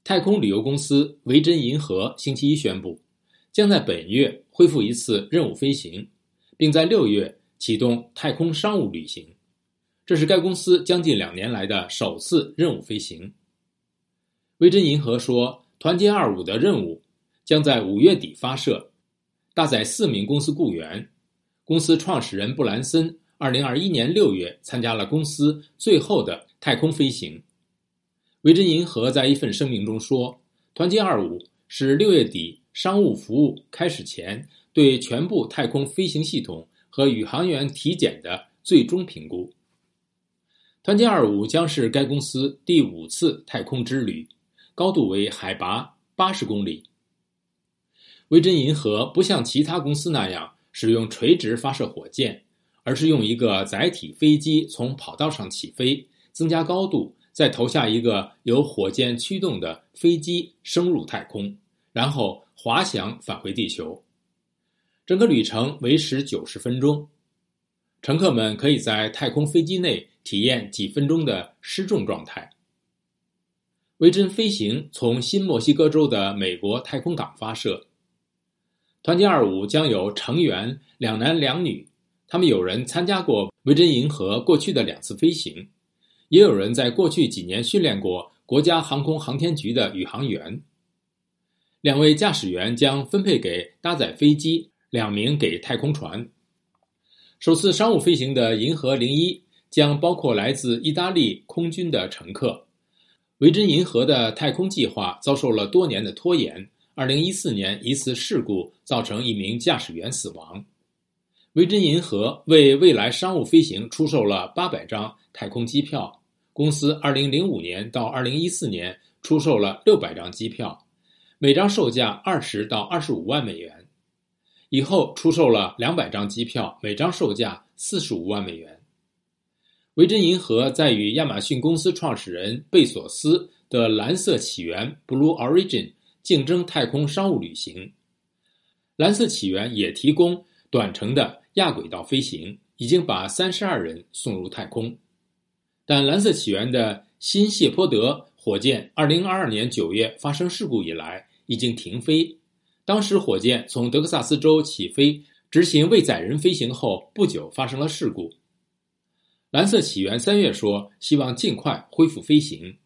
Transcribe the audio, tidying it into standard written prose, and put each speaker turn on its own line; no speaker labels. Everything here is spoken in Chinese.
太空旅游公司维珍银河星期一宣布，将在本月恢复一次任务飞行，并在6月启动太空商务旅行。这是该公司将近2年来的首次任务飞行。维珍银河说，团结25的任务将在5月底发射，搭载4名公司雇员。公司创始人布兰森2021年6月参加了公司最后的太空飞行。维珍银河在一份声明中说，团结25是6月底商务服务开始前对全部太空飞行系统和宇航员体检的最终评估。团结25将是该公司第5次太空之旅，高度为海拔80公里。维珍银河不像其他公司那样使用垂直发射火箭，而是用一个载体飞机从跑道上起飞，增加高度，再投下一个由火箭驱动的飞机升入太空，然后滑翔返回地球。整个旅程维持90分钟，乘客们可以在太空飞机内体验几分钟的失重状态。维珍飞行从新墨西哥州的美国太空港发射。团结25将有成员2男2女，他们有人参加过维珍银河过去的2次飞行，也有人在过去几年训练过国家航空航天局的宇航员。2位驾驶员将分配给搭载飞机，2名给太空船。首次商务飞行的银河01将包括来自意大利空军的乘客。维珍银河的太空计划遭受了多年的拖延，2014年一次事故造成1名驾驶员死亡。维珍银河为未来商务飞行出售了800张太空机票，公司2005年到2014年出售了600张机票，每张售价20到25万美元。以后出售了200张机票，每张售价45万美元。维珍银河在与亚马逊公司创始人贝索斯的蓝色起源 Blue Origin 竞争太空商务旅行。蓝色起源也提供短程的亚轨道飞行，已经把32人送入太空。但蓝色起源的新谢泼德火箭2022年9月发生事故以来已经停飞，当时火箭从德克萨斯州起飞执行未载人飞行后不久发生了事故。蓝色起源3月说希望尽快恢复飞行。